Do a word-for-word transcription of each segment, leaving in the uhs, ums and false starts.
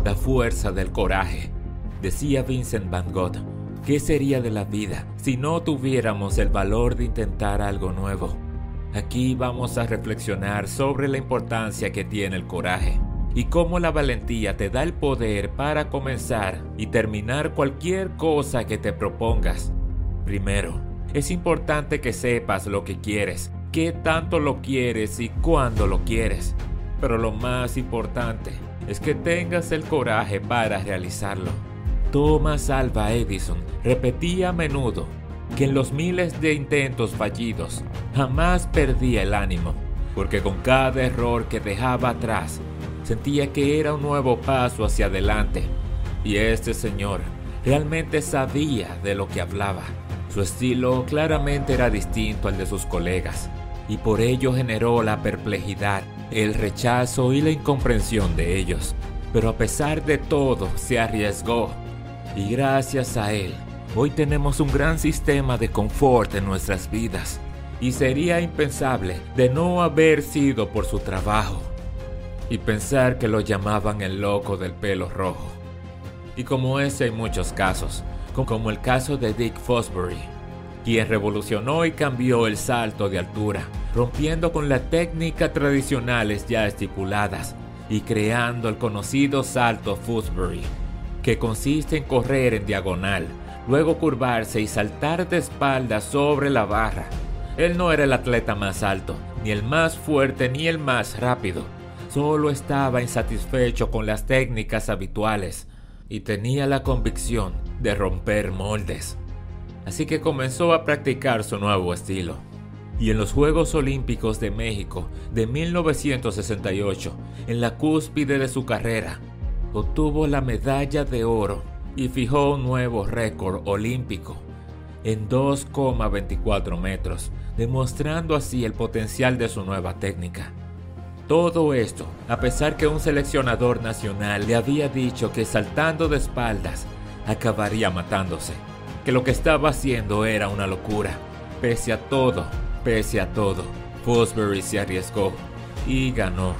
La fuerza del coraje. Decía Vincent Van Gogh, ¿qué sería de la vida si no tuviéramos el valor de intentar algo nuevo? Aquí vamos a reflexionar sobre la importancia que tiene el coraje y cómo la valentía te da el poder para comenzar y terminar cualquier cosa que te propongas. Primero, es importante que sepas lo que quieres, qué tanto lo quieres y cuándo lo quieres. Pero lo más importante es que tengas el coraje para realizarlo. Thomas Alva Edison repetía a menudo que en los miles de intentos fallidos jamás perdía el ánimo, porque con cada error que dejaba atrás sentía que era un nuevo paso hacia adelante. Y este señor realmente sabía de lo que hablaba. Su estilo claramente era distinto al de sus colegas, y por ello generó la perplejidad, el rechazo y la incomprensión de ellos. Pero a pesar de todo, se arriesgó. Y gracias a él, hoy tenemos un gran sistema de confort en nuestras vidas. Y sería impensable de no haber sido por su trabajo. Y pensar que lo llamaban el loco del pelo rojo. Y como ese hay muchos casos, como el caso de Dick Fosbury, quien revolucionó y cambió el salto de altura, rompiendo con las técnicas tradicionales ya estipuladas y creando el conocido salto Fosbury, que consiste en correr en diagonal, luego curvarse y saltar de espaldas sobre la barra. Él no era el atleta más alto, ni el más fuerte, ni el más rápido. Solo estaba insatisfecho con las técnicas habituales y tenía la convicción de romper moldes. Así que comenzó a practicar su nuevo estilo. Y en los Juegos Olímpicos de México de mil novecientos sesenta y ocho, en la cúspide de su carrera, obtuvo la medalla de oro y fijó un nuevo récord olímpico en dos coma veinticuatro metros, demostrando así el potencial de su nueva técnica. Todo esto, a pesar que un seleccionador nacional le había dicho que saltando de espaldas acabaría matándose, que lo que estaba haciendo era una locura. Pese a todo, pese a todo, Fosbury se arriesgó y ganó.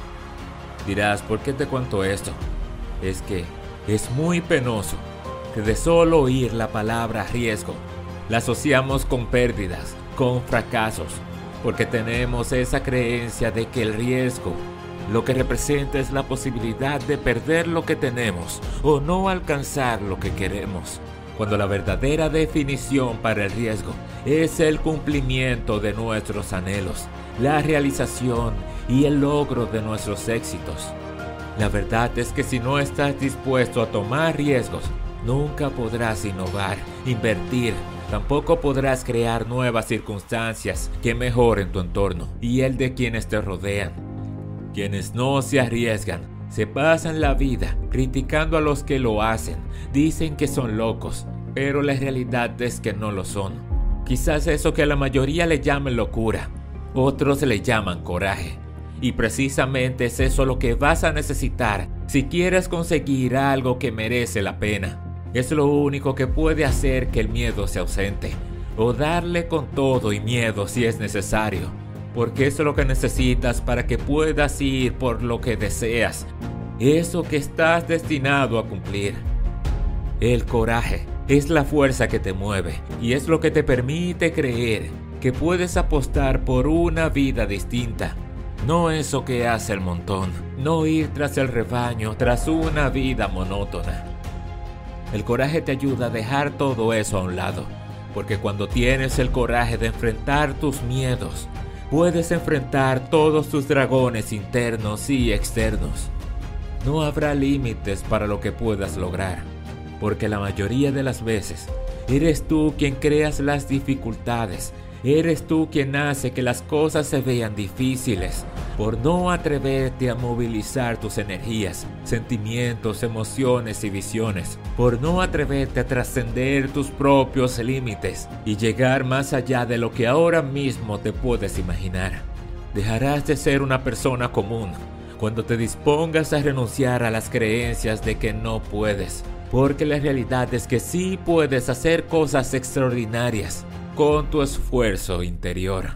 Dirás, ¿por qué te cuento esto? Es que es muy penoso que de solo oír la palabra riesgo la asociamos con pérdidas, con fracasos, porque tenemos esa creencia de que el riesgo lo que representa es la posibilidad de perder lo que tenemos o no alcanzar lo que queremos, cuando la verdadera definición para el riesgo es el cumplimiento de nuestros anhelos, la realización y el logro de nuestros éxitos. La verdad es que si no estás dispuesto a tomar riesgos, nunca podrás innovar, invertir, tampoco podrás crear nuevas circunstancias que mejoren tu entorno y el de quienes te rodean. Quienes no se arriesgan se pasan la vida criticando a los que lo hacen, dicen que son locos, pero la realidad es que no lo son. Quizás eso que a la mayoría le llaman locura, otros le llaman coraje. Y precisamente es eso lo que vas a necesitar si quieres conseguir algo que merece la pena. Es lo único que puede hacer que el miedo se ausente, o darle con todo y miedo si es necesario, porque eso es lo que necesitas para que puedas ir por lo que deseas, eso que estás destinado a cumplir. El coraje es la fuerza que te mueve y es lo que te permite creer que puedes apostar por una vida distinta. No eso que hace el montón, no ir tras el rebaño, tras una vida monótona. El coraje te ayuda a dejar todo eso a un lado, porque cuando tienes el coraje de enfrentar tus miedos, puedes enfrentar todos tus dragones internos y externos. No habrá límites para lo que puedas lograr, porque la mayoría de las veces eres tú quien creas las dificultades. Eres tú quien hace que las cosas se vean difíciles por no atreverte a movilizar tus energías, sentimientos, emociones y visiones, por no atreverte a trascender tus propios límites y llegar más allá de lo que ahora mismo te puedes imaginar. Dejarás de ser una persona común cuando te dispongas a renunciar a las creencias de que no puedes, porque la realidad es que sí puedes hacer cosas extraordinarias con tu esfuerzo interior.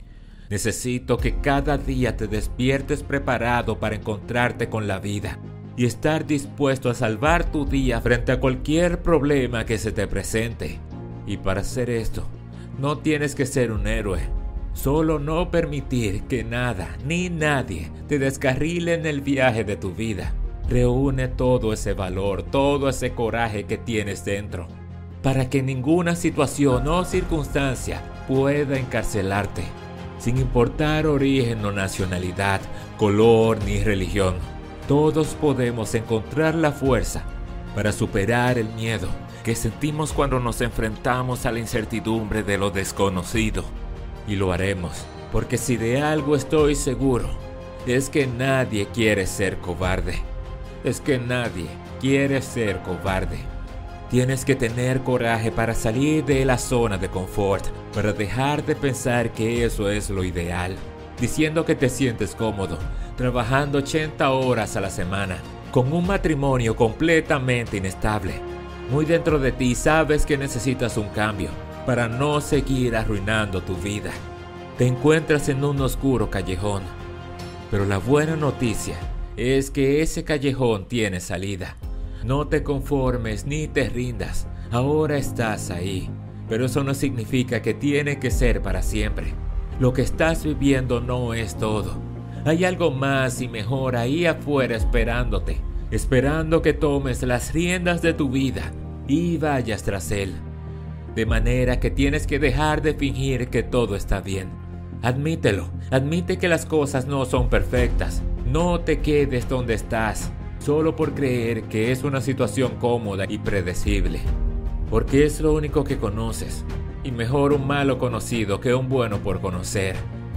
Necesito que cada día te despiertes preparado para encontrarte con la vida, y estar dispuesto a salvar tu día frente a cualquier problema que se te presente. Y para hacer esto, no tienes que ser un héroe. Solo no permitir que nada ni nadie te descarrile en el viaje de tu vida. Reúne todo ese valor, todo ese coraje que tienes dentro, para que ninguna situación o circunstancia pueda encarcelarte, sin importar origen o nacionalidad, color ni religión. Todos podemos encontrar la fuerza para superar el miedo que sentimos cuando nos enfrentamos a la incertidumbre de lo desconocido. Y lo haremos, porque si de algo estoy seguro, es que nadie quiere ser cobarde. Es que nadie quiere ser cobarde. Tienes que tener coraje para salir de la zona de confort, para dejar de pensar que eso es lo ideal, diciendo que te sientes cómodo, trabajando ochenta horas a la semana, con un matrimonio completamente inestable. Muy dentro de ti sabes que necesitas un cambio para no seguir arruinando tu vida. Te encuentras en un oscuro callejón, pero la buena noticia es que ese callejón tiene salida. No te conformes ni te rindas, ahora estás ahí, pero eso no significa que tiene que ser para siempre. Lo que estás viviendo no es todo. Hay algo más y mejor ahí afuera esperándote, esperando que tomes las riendas de tu vida y vayas tras él. De manera que tienes que dejar de fingir que todo está bien. Admítelo, admite que las cosas no son perfectas. No te quedes donde estás, solo por creer que es una situación cómoda y predecible, porque es lo único que conoces, y mejor un malo conocido que un bueno por conocer.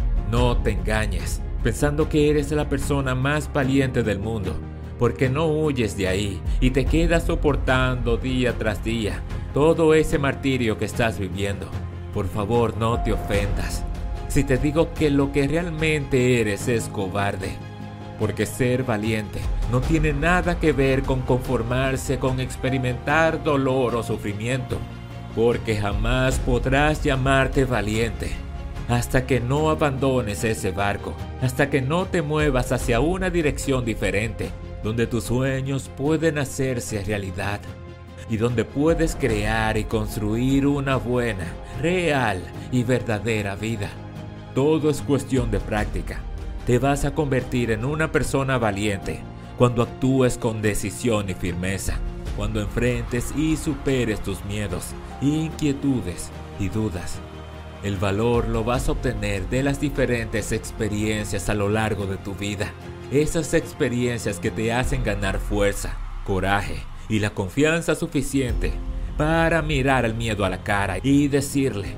No te engañes, pensando que eres la persona más valiente del mundo, porque no huyes de ahí y te quedas soportando día tras día todo ese martirio que estás viviendo. Por favor, no te ofendas si te digo que lo que realmente eres es cobarde. Porque ser valiente no tiene nada que ver con conformarse con experimentar dolor o sufrimiento, porque jamás podrás llamarte valiente hasta que no abandones ese barco, hasta que no te muevas hacia una dirección diferente, donde tus sueños pueden hacerse realidad y donde puedes crear y construir una buena, real y verdadera vida. Todo es cuestión de práctica. Te vas a convertir en una persona valiente cuando actúes con decisión y firmeza, cuando enfrentes y superes tus miedos, inquietudes y dudas. El valor lo vas a obtener de las diferentes experiencias a lo largo de tu vida, esas experiencias que te hacen ganar fuerza, coraje y la confianza suficiente para mirar al miedo a la cara y decirle: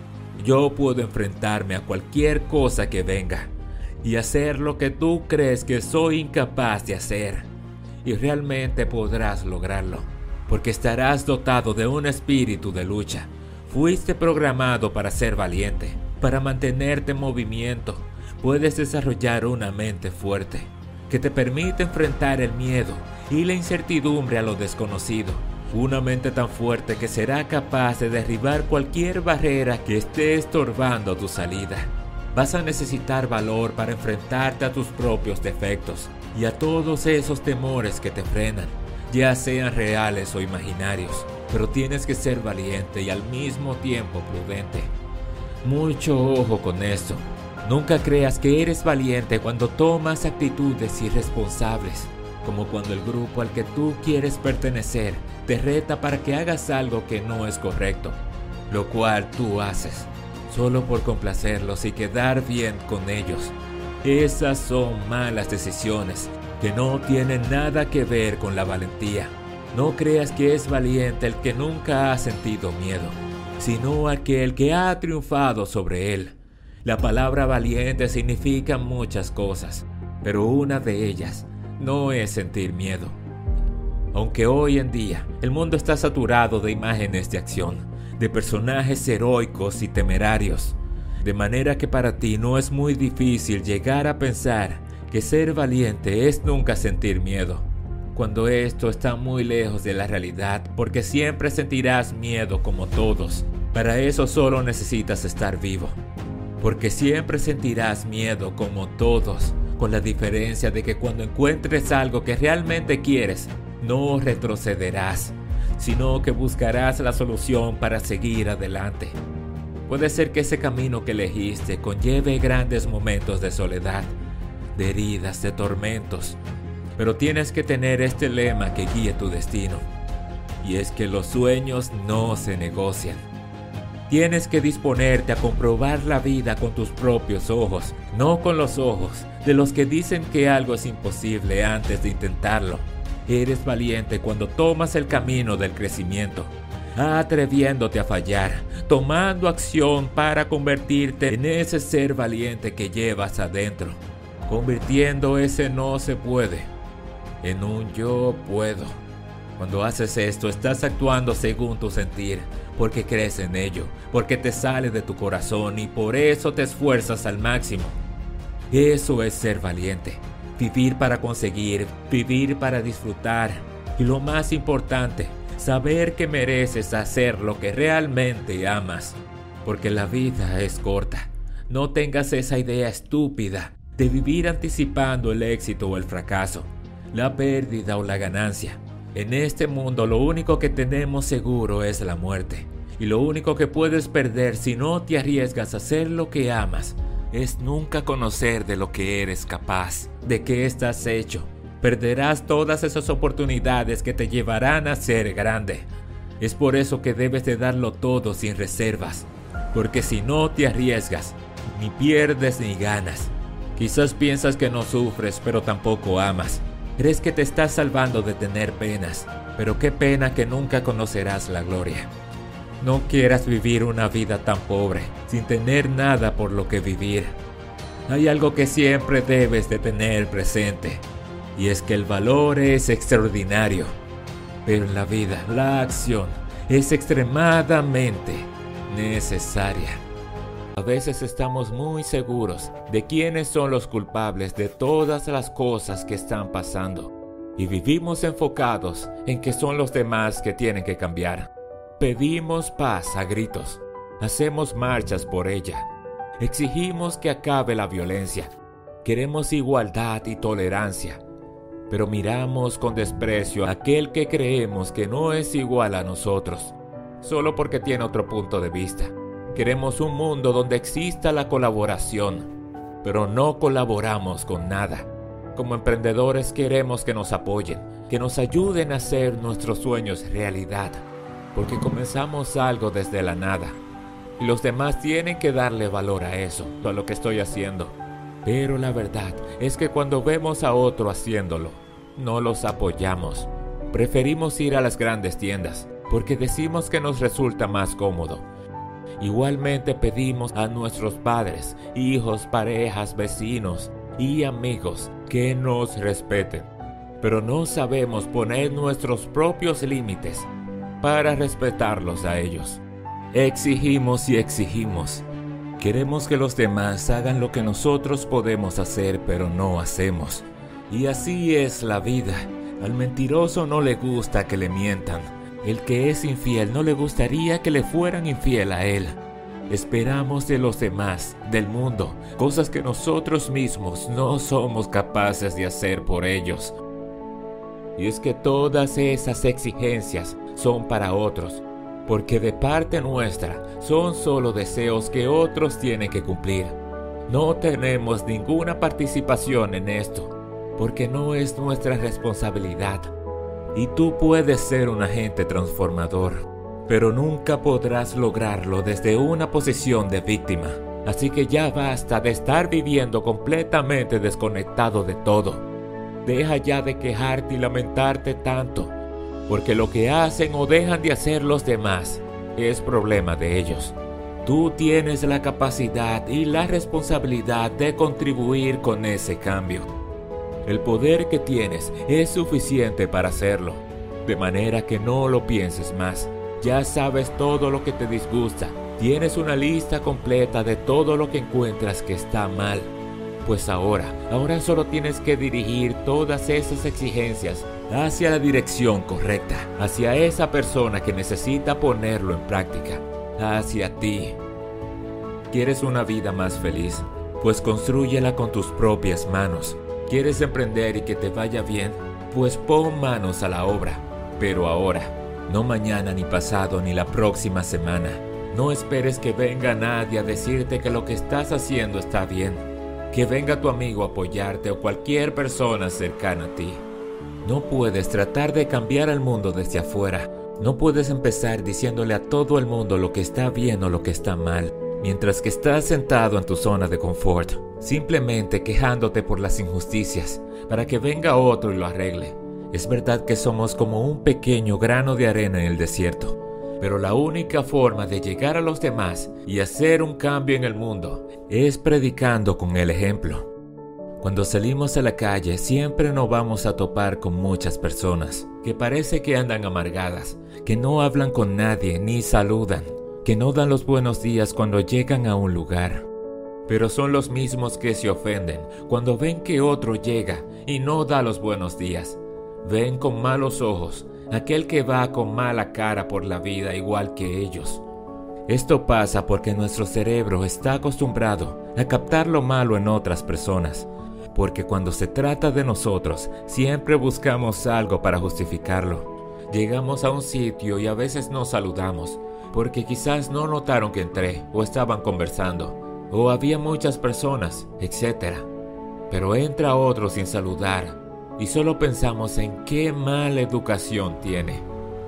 yo puedo enfrentarme a cualquier cosa que venga y hacer lo que tú crees que soy incapaz de hacer. Y realmente podrás lograrlo, porque estarás dotado de un espíritu de lucha. Fuiste programado para ser valiente, para mantenerte en movimiento. Puedes desarrollar una mente fuerte, que te permite enfrentar el miedo y la incertidumbre a lo desconocido. Una mente tan fuerte que será capaz de derribar cualquier barrera que esté estorbando tu salida. Vas a necesitar valor para enfrentarte a tus propios defectos y a todos esos temores que te frenan, ya sean reales o imaginarios. Pero tienes que ser valiente y al mismo tiempo prudente. Mucho ojo con esto. Nunca creas que eres valiente cuando tomas actitudes irresponsables, como cuando el grupo al que tú quieres pertenecer te reta para que hagas algo que no es correcto, lo cual tú haces solo por complacerlos y quedar bien con ellos. Esas son malas decisiones que no tienen nada que ver con la valentía. No creas que es valiente el que nunca ha sentido miedo, sino aquel que ha triunfado sobre él. La palabra valiente significa muchas cosas, pero una de ellas no es sentir miedo. Aunque hoy en día el mundo está saturado de imágenes de acción, de personajes heroicos y temerarios, de manera que para ti no es muy difícil llegar a pensar que ser valiente es nunca sentir miedo, cuando esto está muy lejos de la realidad, porque siempre sentirás miedo como todos. Para eso solo necesitas estar vivo, porque siempre sentirás miedo como todos, con la diferencia de que cuando encuentres algo que realmente quieres, no retrocederás, sino que buscarás la solución para seguir adelante. Puede ser que ese camino que elegiste conlleve grandes momentos de soledad, de heridas, de tormentos, pero tienes que tener este lema que guíe tu destino, y es que los sueños no se negocian. Tienes que disponerte a comprobar la vida con tus propios ojos, no con los ojos de los que dicen que algo es imposible antes de intentarlo. Eres valiente cuando tomas el camino del crecimiento, atreviéndote a fallar, tomando acción para convertirte en ese ser valiente que llevas adentro, convirtiendo ese no se puede en un yo puedo. Cuando haces esto, estás actuando según tu sentir, porque crees en ello, porque te sale de tu corazón y por eso te esfuerzas al máximo. Eso es ser valiente. Vivir para conseguir, vivir para disfrutar. Y lo más importante, saber que mereces hacer lo que realmente amas. Porque la vida es corta. No tengas esa idea estúpida de vivir anticipando el éxito o el fracaso, la pérdida o la ganancia. En este mundo lo único que tenemos seguro es la muerte. Y lo único que puedes perder si no te arriesgas a hacer lo que amas es nunca conocer de lo que eres capaz, de qué estás hecho. Perderás todas esas oportunidades que te llevarán a ser grande. Es por eso que debes de darlo todo sin reservas, porque si no te arriesgas, ni pierdes ni ganas. Quizás piensas que no sufres, pero tampoco amas. Crees que te estás salvando de tener penas, pero qué pena que nunca conocerás la gloria. No quieras vivir una vida tan pobre, sin tener nada por lo que vivir. Hay algo que siempre debes de tener presente, y es que el valor es extraordinario, pero en la vida la acción es extremadamente necesaria. A veces estamos muy seguros de quiénes son los culpables de todas las cosas que están pasando, y vivimos enfocados en que son los demás que tienen que cambiar. Pedimos paz a gritos, hacemos marchas por ella, exigimos que acabe la violencia, queremos igualdad y tolerancia, pero miramos con desprecio a aquel que creemos que no es igual a nosotros, solo porque tiene otro punto de vista. Queremos un mundo donde exista la colaboración, pero no colaboramos con nada. Como emprendedores queremos que nos apoyen, que nos ayuden a hacer nuestros sueños realidad, porque comenzamos algo desde la nada, y los demás tienen que darle valor a eso, a lo que estoy haciendo. Pero la verdad es que cuando vemos a otro haciéndolo, no los apoyamos. Preferimos ir a las grandes tiendas, porque decimos que nos resulta más cómodo. Igualmente pedimos a nuestros padres, hijos, parejas, vecinos y amigos que nos respeten, pero no sabemos poner nuestros propios límites para respetarlos a ellos. Exigimos y exigimos. Queremos que los demás hagan lo que nosotros podemos hacer, pero no hacemos. Y así es la vida. Al mentiroso no le gusta que le mientan. El que es infiel no le gustaría que le fueran infiel a él. Esperamos de los demás, del mundo, cosas que nosotros mismos no somos capaces de hacer por ellos. Y es que todas esas exigencias son para otros, porque de parte nuestra son solo deseos que otros tienen que cumplir. No tenemos ninguna participación en esto, porque no es nuestra responsabilidad. Y tú puedes ser un agente transformador, pero nunca podrás lograrlo desde una posición de víctima. Así que ya basta de estar viviendo completamente desconectado de todo. Deja ya de quejarte y lamentarte tanto, porque lo que hacen o dejan de hacer los demás es problema de ellos. Tú tienes la capacidad y la responsabilidad de contribuir con ese cambio. El poder que tienes es suficiente para hacerlo, de manera que no lo pienses más. Ya sabes todo lo que te disgusta, tienes una lista completa de todo lo que encuentras que está mal. Pues ahora, ahora solo tienes que dirigir todas esas exigencias hacia la dirección correcta, hacia esa persona que necesita ponerlo en práctica, hacia ti. ¿Quieres una vida más feliz? Pues constrúyela con tus propias manos. ¿Quieres emprender y que te vaya bien? Pues pon manos a la obra. Pero ahora, no mañana ni pasado ni la próxima semana. No esperes que venga nadie a decirte que lo que estás haciendo está bien. Que venga tu amigo a apoyarte o cualquier persona cercana a ti. No puedes tratar de cambiar al mundo desde afuera. No puedes empezar diciéndole a todo el mundo lo que está bien o lo que está mal, mientras que estás sentado en tu zona de confort, simplemente quejándote por las injusticias, para que venga otro y lo arregle. Es verdad que somos como un pequeño grano de arena en el desierto, pero la única forma de llegar a los demás y hacer un cambio en el mundo es predicando con el ejemplo. Cuando salimos a la calle siempre nos vamos a topar con muchas personas que parece que andan amargadas, que no hablan con nadie ni saludan, que no dan los buenos días cuando llegan a un lugar. Pero son los mismos que se ofenden cuando ven que otro llega y no da los buenos días. Ven con malos ojos aquel que va con mala cara por la vida igual que ellos. Esto pasa porque nuestro cerebro está acostumbrado a captar lo malo en otras personas, porque cuando se trata de nosotros siempre buscamos algo para justificarlo. Llegamos a un sitio y a veces nos saludamos, porque quizás no notaron que entré o estaban conversando, o había muchas personas, etcétera. Pero entra otro sin saludar y solo pensamos en qué mala educación tiene.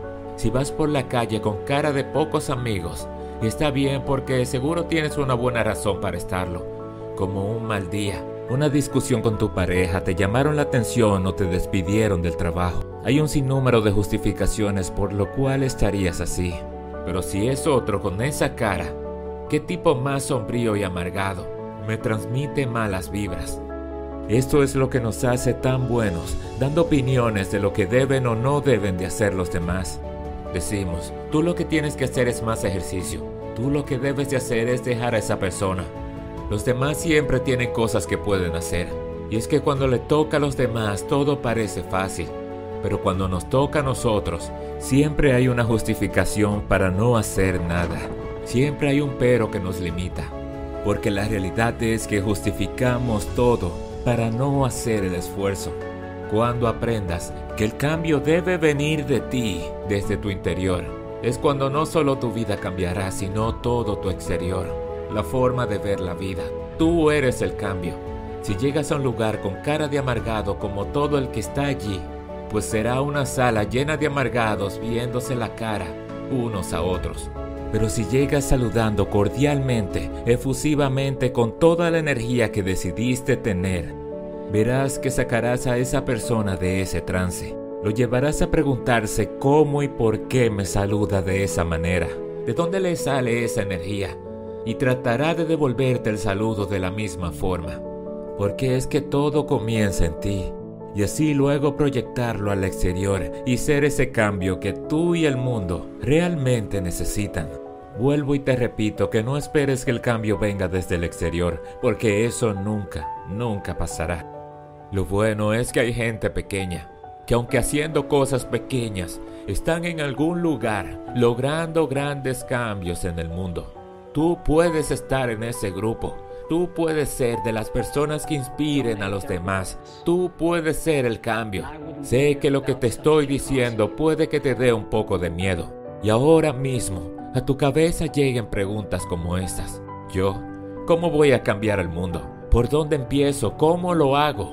Si vas por la calle con cara de pocos amigos, está bien porque seguro tienes una buena razón para estarlo, como un mal día, una discusión con tu pareja, te llamaron la atención o te despidieron del trabajo. Hay un sinnúmero de justificaciones por lo cual estarías así. Pero si es otro con esa cara, ¿qué tipo más sombrío y amargado? Me transmite malas vibras. Esto es lo que nos hace tan buenos, dando opiniones de lo que deben o no deben de hacer los demás. Decimos, tú lo que tienes que hacer es más ejercicio. Tú lo que debes de hacer es dejar a esa persona. Los demás siempre tienen cosas que pueden hacer. Y es que cuando le toca a los demás todo parece fácil. Pero cuando nos toca a nosotros, siempre hay una justificación para no hacer nada. Siempre hay un pero que nos limita. Porque la realidad es que justificamos todo para no hacer el esfuerzo. Cuando aprendas que el cambio debe venir de ti, desde tu interior, es cuando no solo tu vida cambiará, sino todo tu exterior, la forma de ver la vida. Tú eres el cambio. Si llegas a un lugar con cara de amargado como todo el que está allí, pues será una sala llena de amargados viéndose la cara unos a otros. Pero si llegas saludando cordialmente, efusivamente, con toda la energía que decidiste tener, verás que sacarás a esa persona de ese trance. Lo llevarás a preguntarse cómo y por qué me saluda de esa manera, de dónde le sale esa energía, y tratará de devolverte el saludo de la misma forma, porque es que todo comienza en ti, y así luego proyectarlo al exterior y ser ese cambio que tú y el mundo realmente necesitan. Vuelvo y te repito que no esperes que el cambio venga desde el exterior, porque eso nunca, nunca pasará. Lo bueno es que hay gente pequeña, que aunque haciendo cosas pequeñas, están en algún lugar logrando grandes cambios en el mundo. Tú puedes estar en ese grupo. Tú puedes ser de las personas que inspiren a los demás. Tú puedes ser el cambio. Sé que lo que te estoy diciendo puede que te dé un poco de miedo. Y ahora mismo, a tu cabeza lleguen preguntas como estas. Yo, ¿cómo voy a cambiar el mundo? ¿Por dónde empiezo? ¿Cómo lo hago?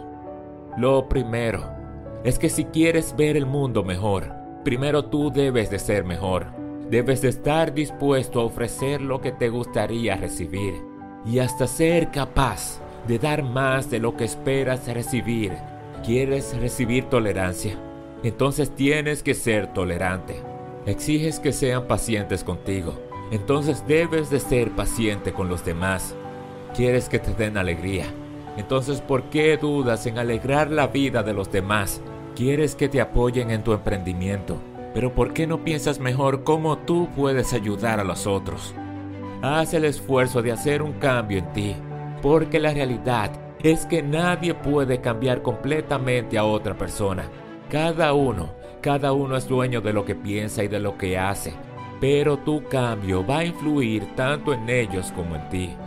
Lo primero es que si quieres ver el mundo mejor, primero tú debes de ser mejor. Debes de estar dispuesto a ofrecer lo que te gustaría recibir y hasta ser capaz de dar más de lo que esperas recibir. ¿Quieres recibir tolerancia? Entonces tienes que ser tolerante. Exiges que sean pacientes contigo. Entonces debes de ser paciente con los demás. ¿Quieres que te den alegría? Entonces, ¿por qué dudas en alegrar la vida de los demás? ¿Quieres que te apoyen en tu emprendimiento? Pero ¿por qué no piensas mejor cómo tú puedes ayudar a los otros? Haz el esfuerzo de hacer un cambio en ti, porque la realidad es que nadie puede cambiar completamente a otra persona. Cada uno, cada uno es dueño de lo que piensa y de lo que hace, pero tu cambio va a influir tanto en ellos como en ti.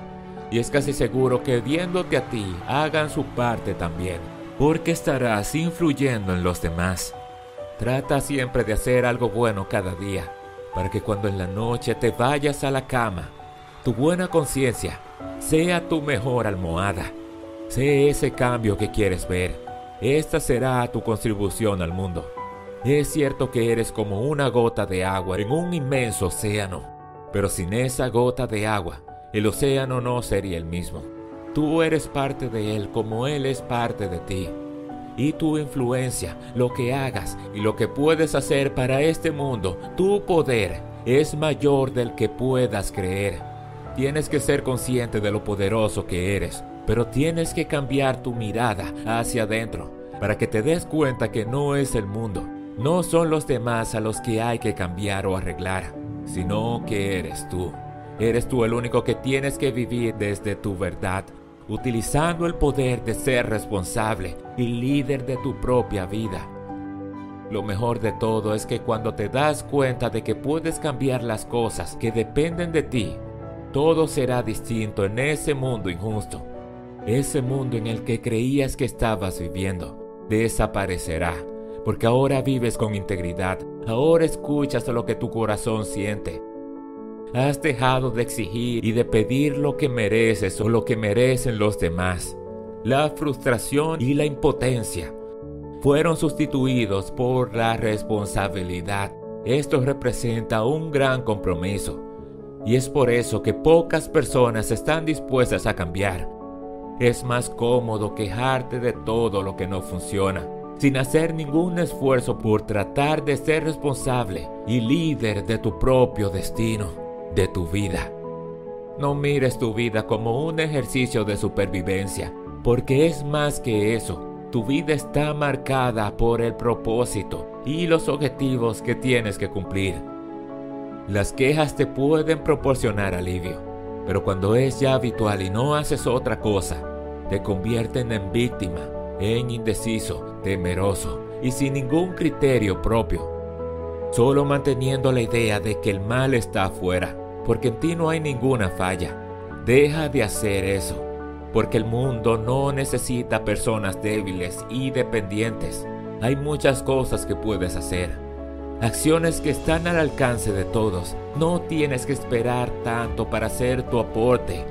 Y es casi seguro que viéndote a ti hagan su parte también, porque estarás influyendo en los demás. Trata siempre de hacer algo bueno cada día, para que cuando en la noche te vayas a la cama, tu buena conciencia sea tu mejor almohada. Sé ese cambio que quieres ver. Esta será tu contribución al mundo. Es cierto que eres como una gota de agua en un inmenso océano, pero sin esa gota de agua, el océano no sería el mismo. Tú eres parte de él como él es parte de ti. Y tu influencia, lo que hagas y lo que puedes hacer para este mundo, tu poder es mayor del que puedas creer. Tienes que ser consciente de lo poderoso que eres, pero tienes que cambiar tu mirada hacia adentro para que te des cuenta que no es el mundo, no son los demás a los que hay que cambiar o arreglar, sino que eres tú. Eres tú el único que tienes que vivir desde tu verdad, utilizando el poder de ser responsable y líder de tu propia vida. Lo mejor de todo es que cuando te das cuenta de que puedes cambiar las cosas que dependen de ti, todo será distinto en ese mundo injusto. Ese mundo en el que creías que estabas viviendo desaparecerá, porque ahora vives con integridad, ahora escuchas lo que tu corazón siente. Has dejado de exigir y de pedir lo que mereces o lo que merecen los demás. La frustración y la impotencia fueron sustituidos por la responsabilidad. Esto representa un gran compromiso, y es por eso que pocas personas están dispuestas a cambiar. Es más cómodo quejarte de todo lo que no funciona, sin hacer ningún esfuerzo por tratar de ser responsable y líder de tu propio destino, de tu vida. No mires tu vida como un ejercicio de supervivencia, porque es más que eso. Tu vida está marcada por el propósito y los objetivos que tienes que cumplir. Las quejas te pueden proporcionar alivio, pero cuando es ya habitual y no haces otra cosa, te convierten en víctima, en indeciso, temeroso y sin ningún criterio propio, solo manteniendo la idea de que el mal está afuera, porque en ti no hay ninguna falla. Deja de hacer eso, porque el mundo no necesita personas débiles y dependientes. Hay muchas cosas que puedes hacer, acciones que están al alcance de todos. No tienes que esperar tanto para hacer tu aporte.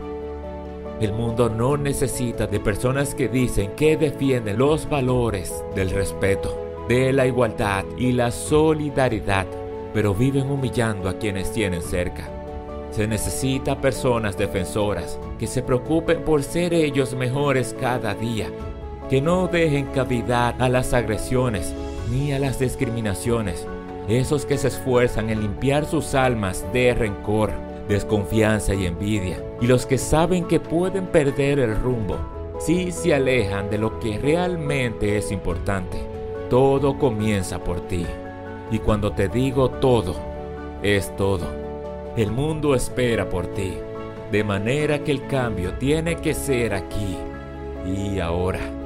El mundo no necesita de personas que dicen que defienden los valores del respeto, de la igualdad y la solidaridad, pero viven humillando a quienes tienen cerca. Se necesita personas defensoras que se preocupen por ser ellos mejores cada día, que no dejen cavidad a las agresiones ni a las discriminaciones, esos que se esfuerzan en limpiar sus almas de rencor, desconfianza y envidia, y los que saben que pueden perder el rumbo si se alejan de lo que realmente es importante. Todo comienza por ti, y cuando te digo todo, es todo. El mundo espera por ti, de manera que el cambio tiene que ser aquí y ahora.